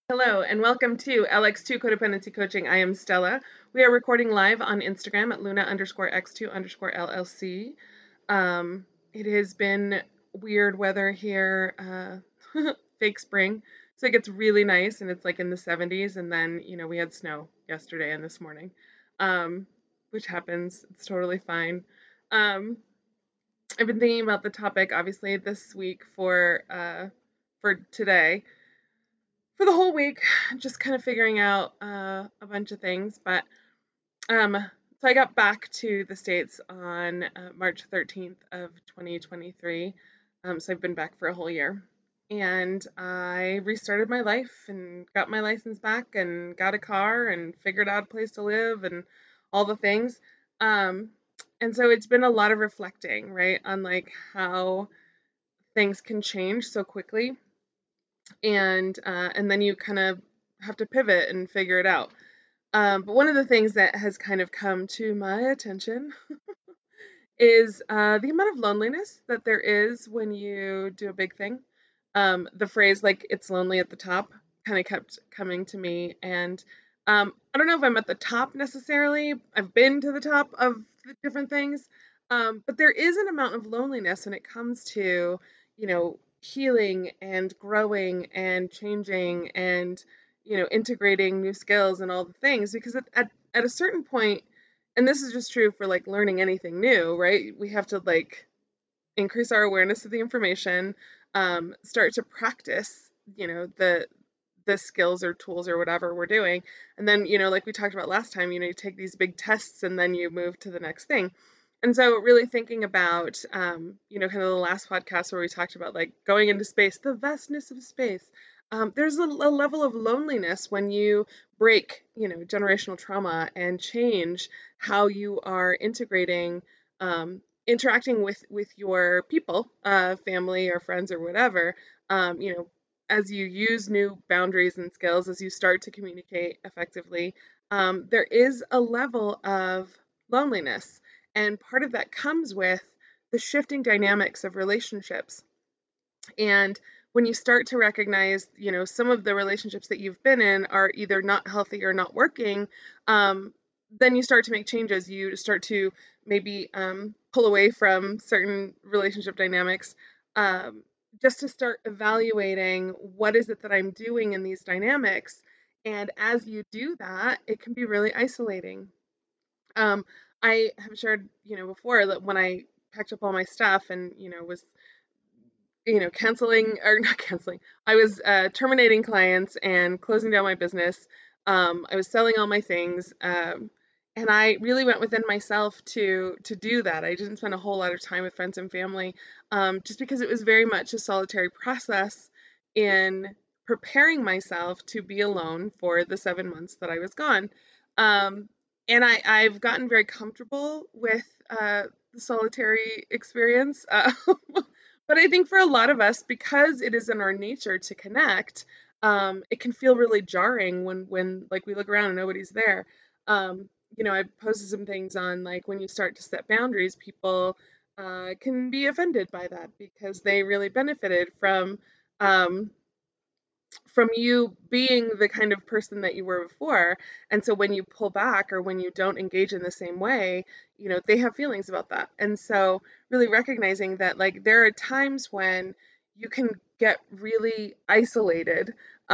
Hello and welcome to LX2 Codependency Coaching. I am Stella. We are recording live on Instagram at Luna_X2_LLC. It has been weird weather here, fake spring. So it gets really nice and it's like in the 70s. And then, we had snow yesterday and this morning, which happens. It's totally fine. I've been thinking about the topic, obviously, this week for today for the whole week, just kind of figuring out a bunch of things. But so I got back to the States on March 13th of 2023. So I've been back for a whole year. And I restarted my life and got my license back and got a car and figured out a place to live and all the things. Um, and so it's been a lot of reflecting, right, on like how things can change so quickly and then you kind of have to pivot and figure it out. But one of the things that has kind of come to my attention is the amount of loneliness that there is when you do a big thing. The phrase like "it's lonely at the top" kind of kept coming to me, and I don't know if I'm at the top necessarily. I've been to the top of the different things, but there is an amount of loneliness when it comes to healing and growing and changing and integrating new skills and all the things because at a certain point, and this is just true for like learning anything new, right? We have to like increase our awareness of the information, start to practice, the skills or tools or whatever we're doing, and then like we talked about last time, you take these big tests and then you move to the next thing. And so, really thinking about, kind of the last podcast where we talked about like going into space, the vastness of space. There's a level of loneliness when you break, generational trauma and change how you are integrating, interacting with your people, family or friends or whatever. As you use new boundaries and skills, as you start to communicate effectively, there is a level of loneliness. And part of that comes with the shifting dynamics of relationships. And when you start to recognize, some of the relationships that you've been in are either not healthy or not working, then you start to make changes. You start to maybe pull away from certain relationship dynamics, just to start evaluating what is it that I'm doing in these dynamics. And as you do that, it can be really isolating. Um, I have shared, before that when I packed up all my stuff and, was, canceling or not canceling, I was terminating clients and closing down my business. I was selling all my things. And I really went within myself to do that. I didn't spend a whole lot of time with friends and family, just because it was very much a solitary process in preparing myself to be alone for the 7 months that I was gone. Um, and I've gotten very comfortable with the solitary experience. But I think for a lot of us, because it is in our nature to connect, it can feel really jarring when like we look around and nobody's there. I posted some things on like when you start to set boundaries, people can be offended by that because they really benefited um, from you being the kind of person that you were before. And so when you pull back or when you don't engage in the same way, they have feelings about that. And so really recognizing that like there are times when you can get really isolated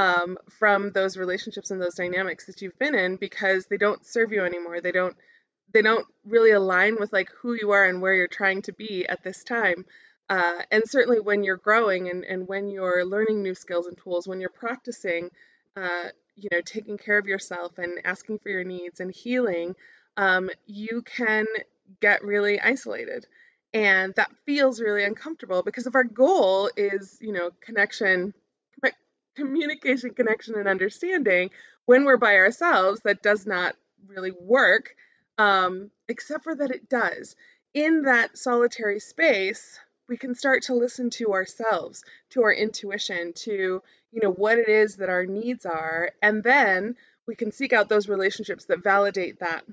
from those relationships and those dynamics that you've been in because they don't serve you anymore. They don't really align with like who you are and where you're trying to be at this time. And certainly when you're growing and when you're learning new skills and tools, when you're practicing, taking care of yourself and asking for your needs and healing, you can get really isolated. And that feels really uncomfortable because if our goal is, connection, communication, connection, and understanding, when we're by ourselves, that does not really work, except for that it does. In that solitary space, we can start to listen to ourselves, to our intuition, to what it is that our needs are, and then we can seek out those relationships that validate that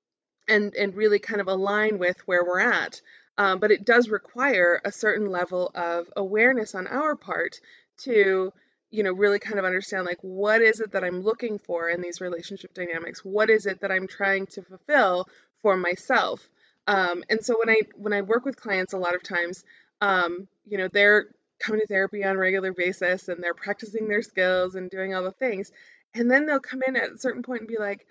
and really kind of align with where we're at. But it does require a certain level of awareness on our part to really kind of understand like what is it that I'm looking for in these relationship dynamics? What is it that I'm trying to fulfill for myself? And so when I work with clients, a lot of times, they're coming to therapy on a regular basis and they're practicing their skills and doing all the things, and then they'll come in at a certain point and be like,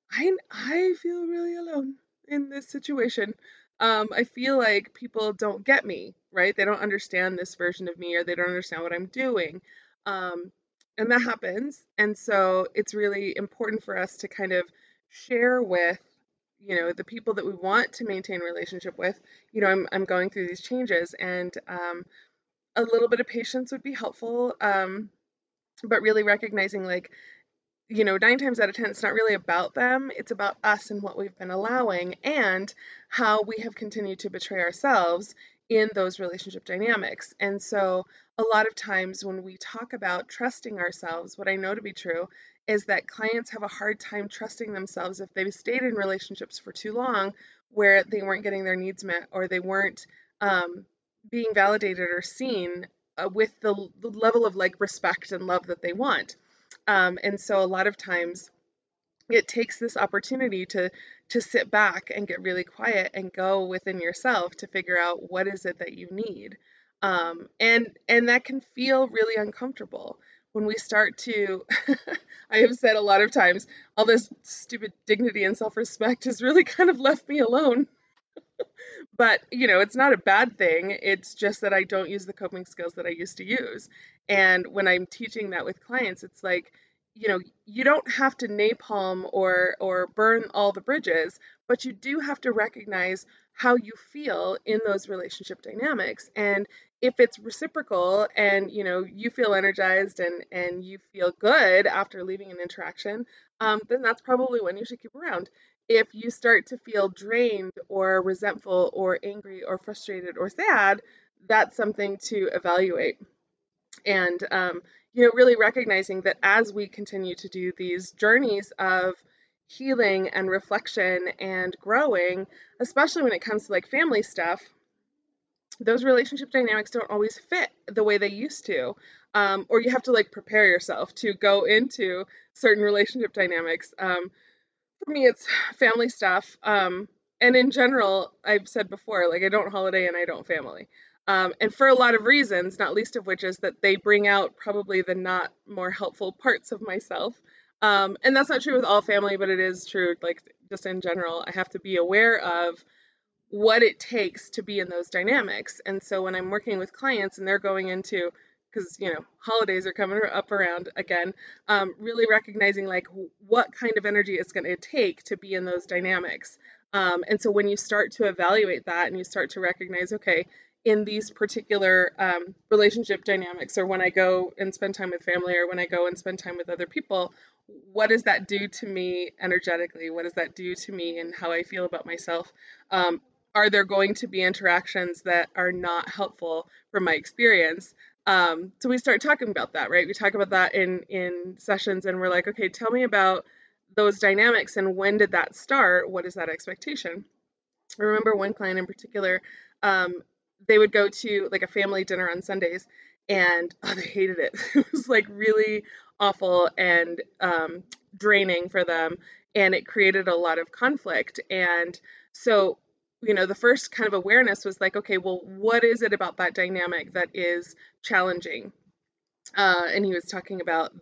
I feel really alone in this situation. I feel like people don't get me, right? They don't understand this version of me, or they don't understand what I'm doing. Um, and that happens. And so it's really important for us to kind of share with, the people that we want to maintain a relationship with, I'm going through these changes, and a little bit of patience would be helpful. But really recognizing like, 9 times out of 10, it's not really about them. It's about us and what we've been allowing and how we have continued to betray ourselves in those relationship dynamics. And so, a lot of times when we talk about trusting ourselves, what I know to be true is that clients have a hard time trusting themselves if they've stayed in relationships for too long where they weren't getting their needs met, or they weren't um, being validated or seen with the level of like respect and love that they want. And so a lot of times it takes this opportunity to sit back and get really quiet and go within yourself to figure out what is it that you need. And that can feel really uncomfortable when we start to I have said a lot of times, all this stupid dignity and self-respect has really kind of left me alone. But, it's not a bad thing. It's just that I don't use the coping skills that I used to use. And when I'm teaching that with clients, it's like, you don't have to napalm or burn all the bridges, but you do have to recognize how you feel in those relationship dynamics. And if it's reciprocal and, you feel energized and you feel good after leaving an interaction, then that's probably when you should keep around. If you start to feel drained or resentful or angry or frustrated or sad, that's something to evaluate. And, really recognizing that as we continue to do these journeys of healing and reflection and growing, especially when it comes to like family stuff, those relationship dynamics don't always fit the way they used to. Or you have to like prepare yourself to go into certain relationship dynamics. For me, it's family stuff. And in general, I've said before, like I don't holiday and I don't family. And for a lot of reasons, not least of which is that they bring out probably the not more helpful parts of myself. And that's not true with all family, but it is true, like just in general. I have to be aware of what it takes to be in those dynamics. And so when I'm working with clients and they're going into, because holidays are coming up around again, really recognizing like what kind of energy it's going to take to be in those dynamics. And so when you start to evaluate that and you start to recognize, okay, in these particular relationship dynamics, or when I go and spend time with family, or when I go and spend time with other people, what does that do to me energetically? What does that do to me and how I feel about myself? Um, are there going to be interactions that are not helpful from my experience? So we start talking about that, right? We talk about that in sessions, and we're like, okay, tell me about those dynamics and when did that start? What is that expectation? I remember one client in particular, um, they would go to like a family dinner on Sundays, and they hated it. It was like really awful and draining for them, and it created a lot of conflict. And so, the first kind of awareness was like, okay, well, what is it about that dynamic that is challenging? And he was talking about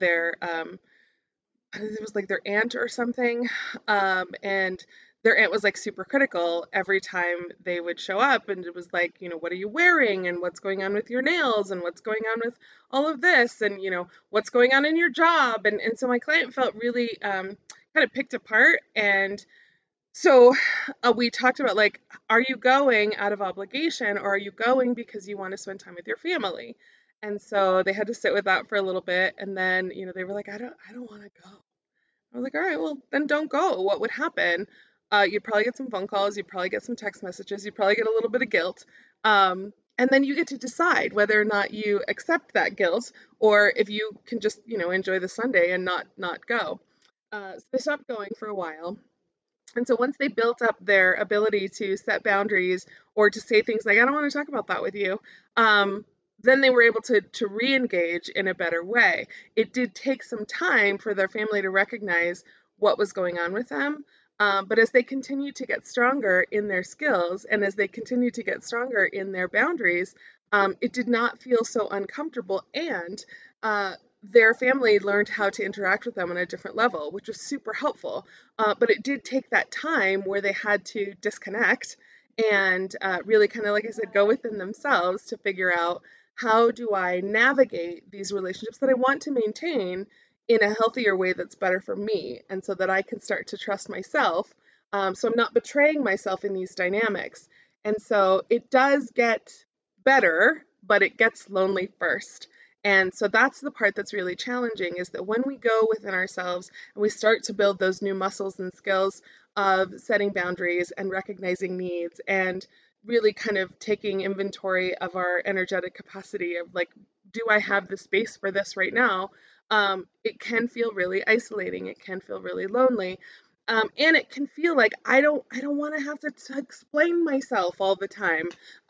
it was like their aunt or something, and their aunt was like super critical every time they would show up, and it was like, what are you wearing, and what's going on with your nails, and what's going on with all of this, and what's going on in your job, and so my client felt really kind of picked apart. And so we talked about like, are you going out of obligation, or are you going because you want to spend time with your family? And so they had to sit with that for a little bit, and then they were like, I don't want to go. I was like, all right, well, then don't go. What would happen? You'd probably get some phone calls, you'd probably get some text messages, you'd probably get a little bit of guilt. And then you get to decide whether or not you accept that guilt, or if you can just, enjoy the Sunday and not go. So they stopped going for a while. And so once they built up their ability to set boundaries or to say things like, I don't want to talk about that with you, then they were able to re-engage in a better way. It did take some time for their family to recognize what was going on with them. But as they continued to get stronger in their skills and as they continued to get stronger in their boundaries, it did not feel so uncomfortable. And their family learned how to interact with them on a different level, which was super helpful. But it did take that time where they had to disconnect and really kind of, like I said, go within themselves to figure out how do I navigate these relationships that I want to maintain in a healthier way that's better for me, and so that I can start to trust myself. So I'm not betraying myself in these dynamics. And so it does get better, but it gets lonely first. And so that's the part that's really challenging, is that when we go within ourselves and we start to build those new muscles and skills of setting boundaries and recognizing needs and really kind of taking inventory of our energetic capacity of, like, do I have the space for this right now? It can feel really isolating. It can feel really lonely. And it can feel like I don't want to have to explain myself all the time,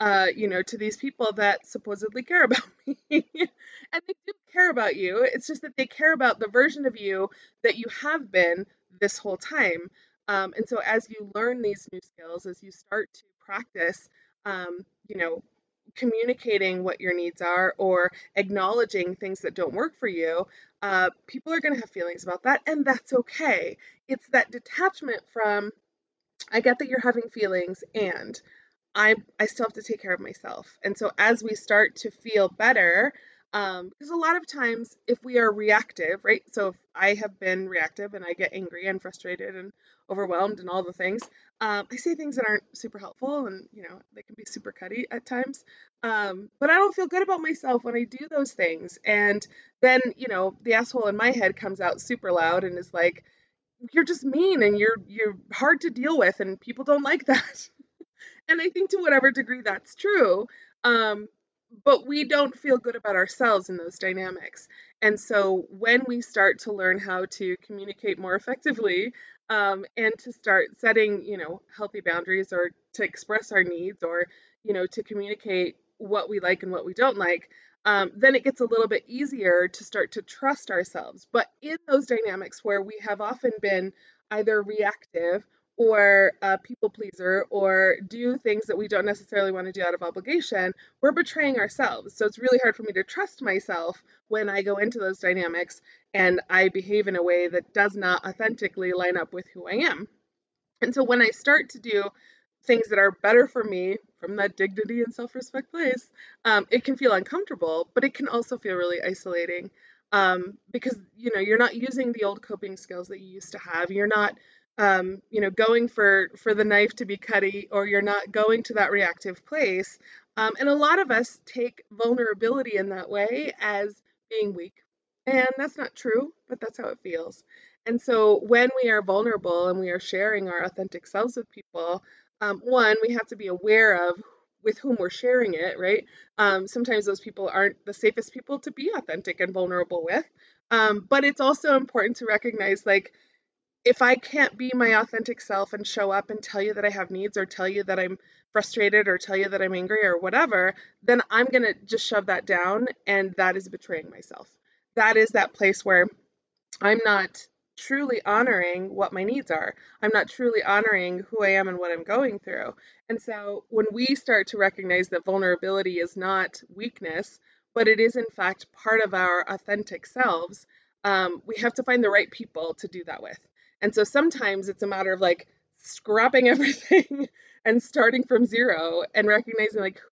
to these people that supposedly care about me. And they do care about you. It's just that they care about the version of you that you have been this whole time. And so as you learn these new skills, as you start to practice, um, you know, communicating what your needs are or acknowledging things that don't work for you, people are going to have feelings about that, and that's okay. It's that detachment from, I get that you're having feelings, and I still have to take care of myself. And so as we start to feel better, because a lot of times if we are reactive, right? So if I have been reactive and I get angry and frustrated and overwhelmed and all the things, I say things that aren't super helpful, and they can be super cutty at times. But I don't feel good about myself when I do those things. And then, the asshole in my head comes out super loud and is like, "You're just mean and you're hard to deal with, and people don't like that." And I think to whatever degree that's true, um, but we don't feel good about ourselves in those dynamics. And so when we start to learn how to communicate more effectively, and to start setting, healthy boundaries, or to express our needs, or, to communicate what we like and what we don't like, then it gets a little bit easier to start to trust ourselves. But in those dynamics where we have often been either reactive or a people pleaser, or do things that we don't necessarily want to do out of obligation, we're betraying ourselves. So it's really hard for me to trust myself when I go into those dynamics and I behave in a way that does not authentically line up with who I am. And so when I start to do things that are better for me from that dignity and self respect place, it can feel uncomfortable, but it can also feel really isolating, because you're not using the old coping skills that you used to have. You're not going for the knife to be cutty, or you're not going to that reactive place. And a lot of us take vulnerability in that way as being weak, and that's not true, but that's how it feels. And so when we are vulnerable and we are sharing our authentic selves with people, one, we have to be aware of with whom we're sharing it, right? Sometimes those people aren't the safest people to be authentic and vulnerable with. But it's also important to recognize, like, if I can't be my authentic self and show up and tell you that I have needs, or tell you that I'm frustrated, or tell you that I'm angry, or whatever, then I'm going to just shove that down. And that is betraying myself. That is that place where I'm not truly honoring what my needs are. I'm not truly honoring who I am and what I'm going through. And so when we start to recognize that vulnerability is not weakness, but it is in fact part of our authentic selves, we have to find the right people to do that with. And so sometimes it's a matter of, like, scrapping everything and starting from zero and recognizing, like,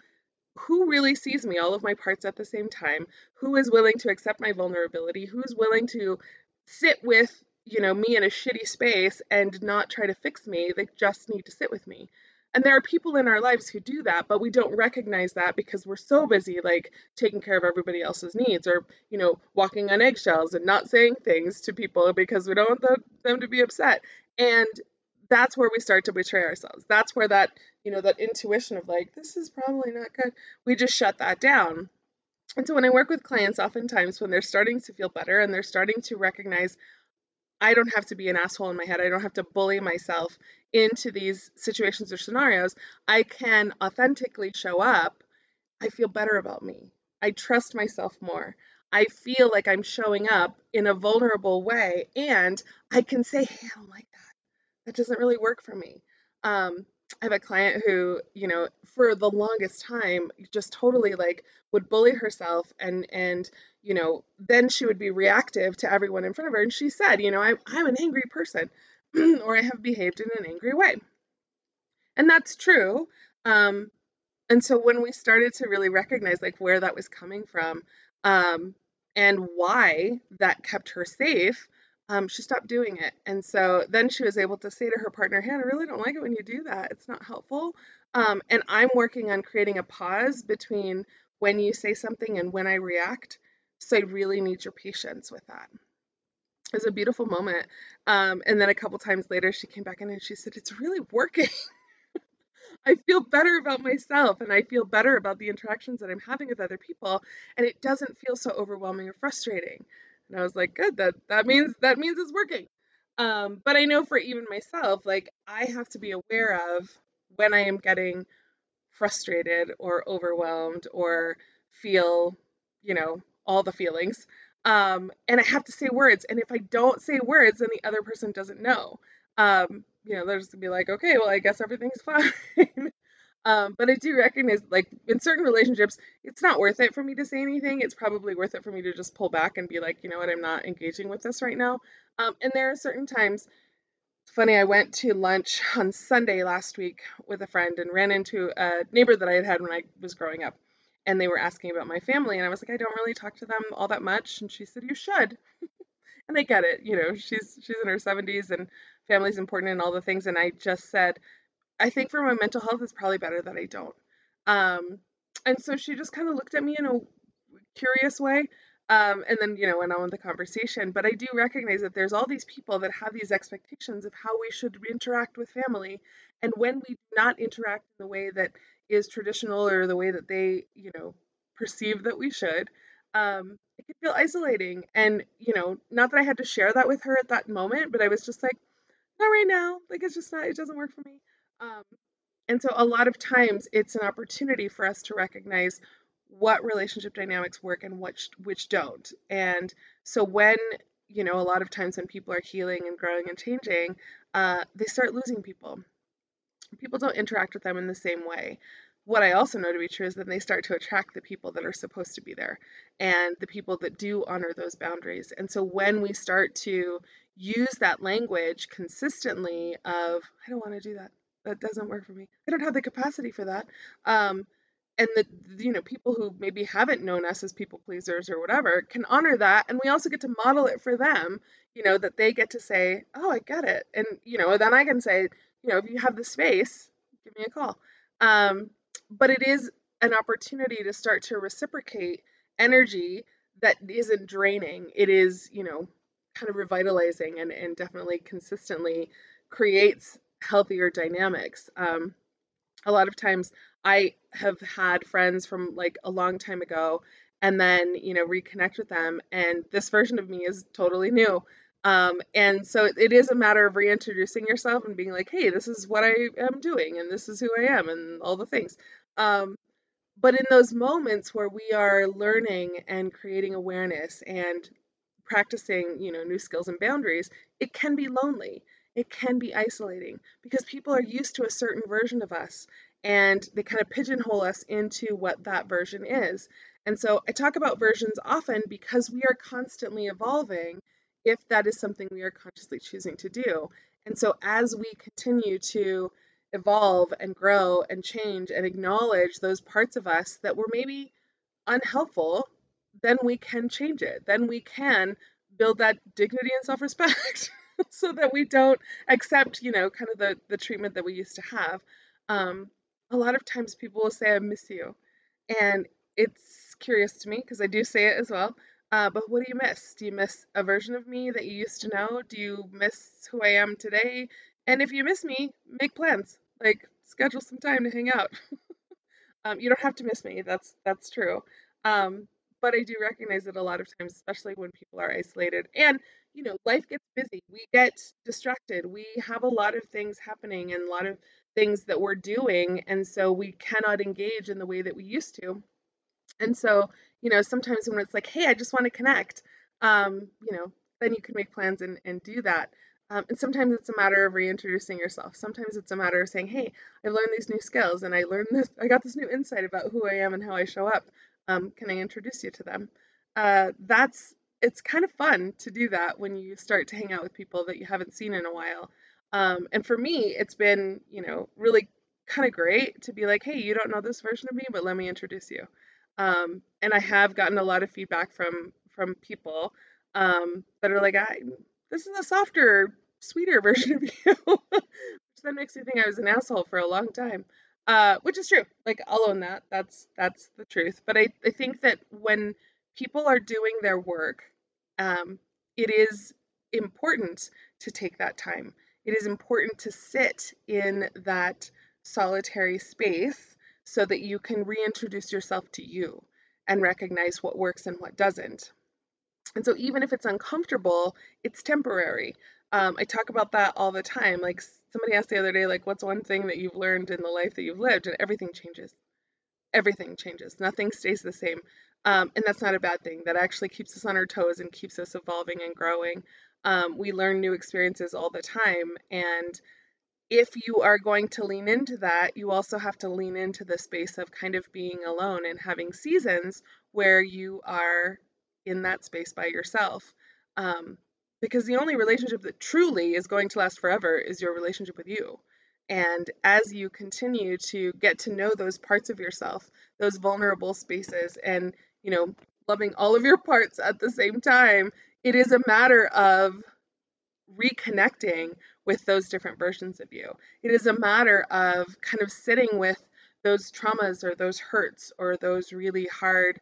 who really sees me, all of my parts at the same time, who is willing to accept my vulnerability, who's willing to sit with, me in a shitty space and not try to fix me. They just need to sit with me. And there are people in our lives who do that, but we don't recognize that because we're so busy, like, taking care of everybody else's needs, or, walking on eggshells and not saying things to people because we don't want them to be upset. And that's where we start to betray ourselves. That's where that intuition of, like, this is probably not good, we just shut that down. And so when I work with clients, oftentimes when they're starting to feel better and they're starting to recognize, I don't have to be an asshole in my head, I don't have to bully myself into these situations or scenarios, I can authentically show up I feel better about me. I trust myself more. I feel like I'm showing up in a vulnerable way, and I can say, hey, I don't like that. That doesn't really work for me. I have a client who, for the longest time, just totally like would bully herself, and then she would be reactive to everyone in front of her. And she said, I'm an angry person, or I have behaved in an angry way. And that's true. Um, and so when we started to really recognize like where that was coming from, um, and why that kept her safe, she stopped doing it. And so then she was able to say to her partner, hey, I really don't like it when you do that. It's not helpful. And I'm working on creating a pause between when you say something and when I react. So I really need your patience with that. It was a beautiful moment. And then a couple times later, she came back in and she said, it's really working. I feel better about myself and I feel better about the interactions that I'm having with other people, and it doesn't feel so overwhelming or frustrating. And I was like, good, that means it's working. But I know for even myself, like I have to be aware of when I am getting frustrated or overwhelmed or feel, all the feelings. And I have to say words. And if I don't say words, then the other person doesn't know. They're just gonna be like, okay, well, I guess everything's fine. But I do recognize, like, in certain relationships, it's not worth it for me to say anything. It's probably worth it for me to just pull back and be like, you know what, I'm not engaging with this right now. And there are certain times, it's funny, I went to lunch on Sunday last week with a friend and ran into a neighbor that I had had when I was growing up. And they were asking about my family, and I was like, I don't really talk to them all that much. And she said, you should. And I get it, she's in her 70s and family's important and all the things. And I just said, I think for my mental health, it's probably better that I don't. Um, and so she just kind of looked at me in a curious way, and then went on with the conversation. But I do recognize that there's all these people that have these expectations of how we should interact with family, and when we do not interact in the way that is traditional or the way that they perceive that we should, it can feel isolating. And not that I had to share that with her at that moment, but I was just like, not right now. Like it's just not. It doesn't work for me. Um, and so a lot of times it's an opportunity for us to recognize what relationship dynamics work and which don't. And so when, a lot of times when people are healing and growing and changing, they start losing people. People don't interact with them in the same way. What I also know to be true is then they start to attract the people that are supposed to be there and the people that do honor those boundaries. And so when we start to use that language consistently of, I don't want to do that. That doesn't work for me. I don't have the capacity for that. Um, and the people who maybe haven't known us as people pleasers or whatever can honor that, and we also get to model it for them, that they get to say, oh, I get it. And then I can say, if you have the space, give me a call. But it is an opportunity to start to reciprocate energy that isn't draining. It is, kind of revitalizing, and definitely consistently creates healthier dynamics. A lot of times I have had friends from like a long time ago and then, reconnect with them, and this version of me is totally new. And so it is a matter of reintroducing yourself and being like, hey, this is what I am doing and this is who I am and all the things. Um, but in those moments where we are learning and creating awareness and practicing, new skills and boundaries, it can be lonely. It can be isolating because people are used to a certain version of us and they kind of pigeonhole us into what that version is. And so I talk about versions often because we are constantly evolving if that is something we are consciously choosing to do. And so as we continue to evolve and grow and change and acknowledge those parts of us that were maybe unhelpful, then we can change it. Then we can build that dignity and self respect so that we don't accept, kind of the treatment that we used to have. Um, a lot of times people will say, I miss you. And it's curious to me because I do say it as well. But what do you miss? Do you miss a version of me that you used to know? Do you miss who I am today? And if you miss me, make plans. Like schedule some time to hang out. You don't have to miss me. That's true. Um, but I do recognize that a lot of times, especially when people are isolated, and life gets busy. We get distracted. We have a lot of things happening and a lot of things that we're doing, and so we cannot engage in the way that we used to. And so, sometimes when it's like, hey, I just want to connect, then you can make plans and do that. And sometimes it's a matter of reintroducing yourself. Sometimes it's a matter of saying, hey, I've learned these new skills and I got this new insight about who I am and how I show up. Can I introduce you to them? It's kind of fun to do that when you start to hang out with people that you haven't seen in a while. And for me, it's been, really kind of great to be like, hey, you don't know this version of me, but let me introduce you. And I have gotten a lot of feedback from people that are like, this is a softer, sweeter version of you, which then makes me think I was an asshole for a long time. Which is true. Like, I'll own that. That's the truth. But I think that when people are doing their work, um, it is important to take that time. It is important to sit in that solitary space so that you can reintroduce yourself to you and recognize what works and what doesn't. And so, even if it's uncomfortable, it's temporary. I talk about that all the time. Like, somebody asked the other day, like, what's one thing that you've learned in the life that you've lived? And everything changes. Everything changes. Nothing stays the same. And that's not a bad thing. That actually keeps us on our toes and keeps us evolving and growing. We learn new experiences all the time. And if you are going to lean into that, you also have to lean into the space of kind of being alone and having seasons where you are in that space by yourself. Um, because the only relationship that truly is going to last forever is your relationship with you. And as you continue to get to know those parts of yourself, those vulnerable spaces, and, loving all of your parts at the same time, it is a matter of reconnecting with those different versions of you. It is a matter of kind of sitting with those traumas or those hurts or those really hard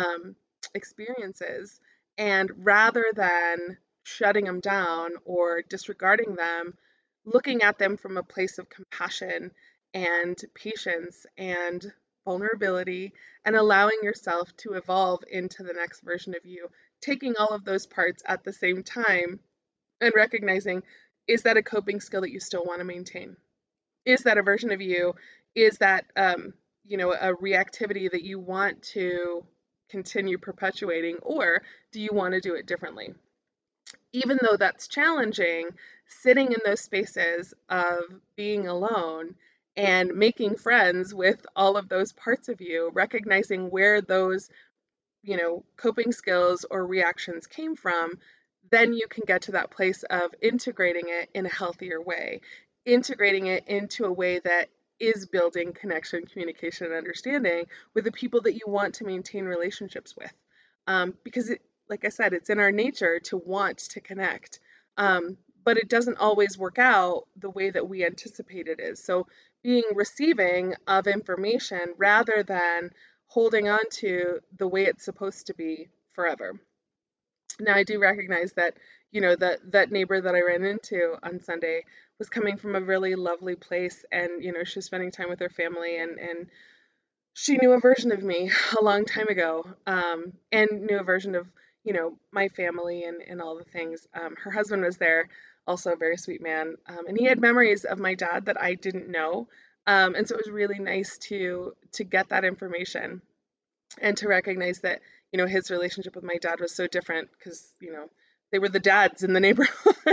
experiences. And rather than shutting them down or disregarding them, looking at them from a place of compassion and patience and vulnerability and allowing yourself to evolve into the next version of you, taking all of those parts at the same time and recognizing, is that a coping skill that you still want to maintain? Is that a version of you? Is that a reactivity that you want to continue perpetuating, or do you want to do it differently? Even though that's challenging, sitting in those spaces of being alone and making friends with all of those parts of you, recognizing where those coping skills or reactions came from, then you can get to that place of integrating it in a healthier way, integrating it into a way that is building connection, communication, and understanding with the people that you want to maintain relationships with. Because, like I said, it's in our nature to want to connect. But it doesn't always work out the way that we anticipate it is. So, being receiving of information rather than holding on to the way it's supposed to be forever. Now, I do recognize that, that neighbor that I ran into on Sunday was coming from a really lovely place, and she was spending time with her family, and she knew a version of me a long time ago, and knew a version of my family and all the things. Her husband was there, also a very sweet man, and he had memories of my dad that I didn't know, and so it was really nice to get that information and to recognize that his relationship with my dad was so different because they were the dads in the neighborhood.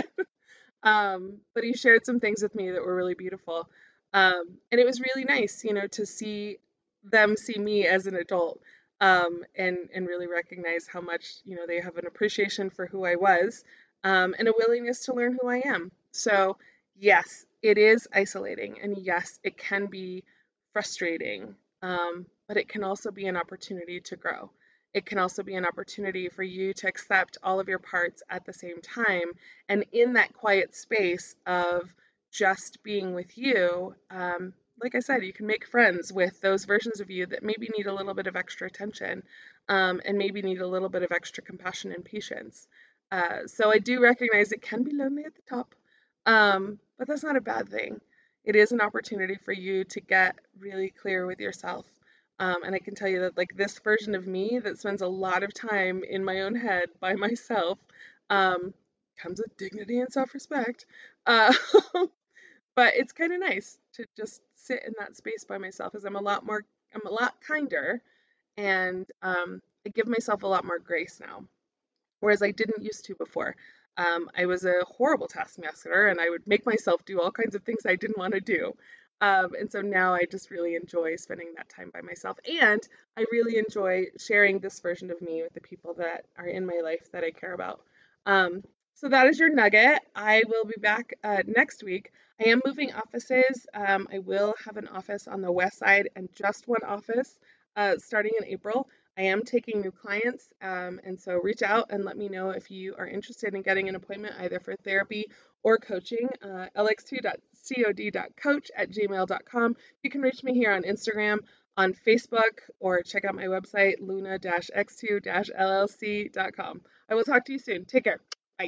But he shared some things with me that were really beautiful, and it was really nice to see them see me as an adult, and really recognize how much they have an appreciation for who I was, and a willingness to learn who I am. So yes, it is isolating, and yes, it can be frustrating, but it can also be an opportunity to grow. It can also be an opportunity for you to accept all of your parts at the same time. And in that quiet space of just being with you, like I said, you can make friends with those versions of you that maybe need a little bit of extra attention, and maybe need a little bit of extra compassion and patience. So I do recognize it can be lonely at the top, but that's not a bad thing. It is an opportunity for you to get really clear with yourself. And I can tell you that, like, this version of me that spends a lot of time in my own head by myself, um, comes with dignity and self respect. Uh, But it's kind of nice to just sit in that space by myself, as I'm a lot kinder, and I give myself a lot more grace now, whereas I didn't used to before. I was a horrible taskmaster, and I would make myself do all kinds of things I didn't want to do. And so now I just really enjoy spending that time by myself, and I really enjoy sharing this version of me with the people that are in my life that I care about. Um, so that is your nugget. I will be back next week. I am moving offices. I will have an office on the west side and just one office starting in April. I am taking new clients, and so reach out and let me know if you are interested in getting an appointment either for therapy or coaching. lx2.cod.coach@gmail.com. You can reach me here on Instagram, on Facebook, or check out my website, luna-x2-llc.com. I will talk to you soon. Take care. Bye.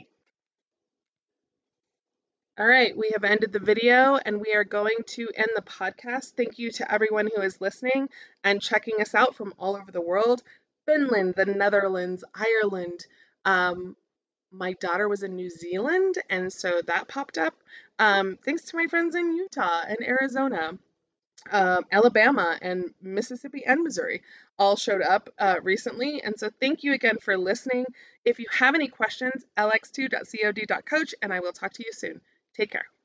All right, we have ended the video and we are going to end the podcast. Thank you to everyone who is listening and checking us out from all over the world. Finland, the Netherlands, Ireland. Um, my daughter was in New Zealand, and so that popped up. Thanks to my friends in Utah and Arizona, Alabama, and Mississippi and Missouri all showed up recently. And so thank you again for listening. If you have any questions, lx2.cod.coach, and I will talk to you soon. Take care.